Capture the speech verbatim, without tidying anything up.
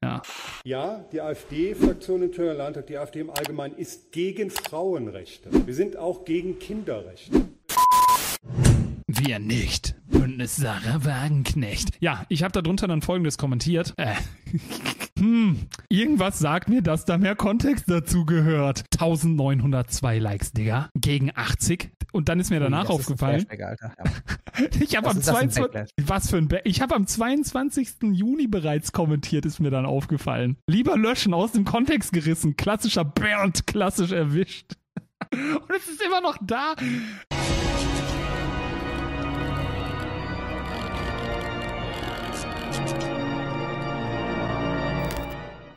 Ja. Ja, die AfD-Fraktion im Thüringer Landtag, die AfD im Allgemeinen, ist gegen Frauenrechte. Wir sind auch gegen Kinderrechte. Wir nicht. Bündnis Sarah Wagenknecht. Ja, ich habe darunter dann Folgendes kommentiert. Äh, hm, irgendwas sagt mir, dass da mehr Kontext dazu gehört. neunzehnhundertzwei Likes, Digga. Gegen achtzig. Und dann ist mir danach das aufgefallen. Ist ein Flashback, Alter. Ja. Ich habe am, zweiundzwanzigsten Was für ein Be- ich hab am zweiundzwanzigsten Juni bereits kommentiert, ist mir dann aufgefallen. Lieber löschen, aus dem Kontext gerissen. Klassischer Bernd, klassisch erwischt. Und es ist immer noch da.